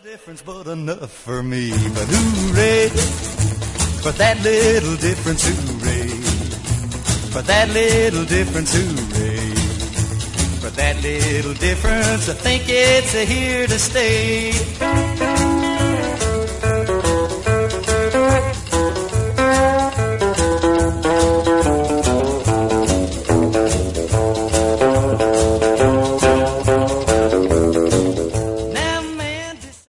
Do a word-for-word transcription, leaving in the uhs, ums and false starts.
difference, but enough for me. But hooray, for that little difference, hooray. For that little difference, hooray. For that little difference, I think it's here to stay.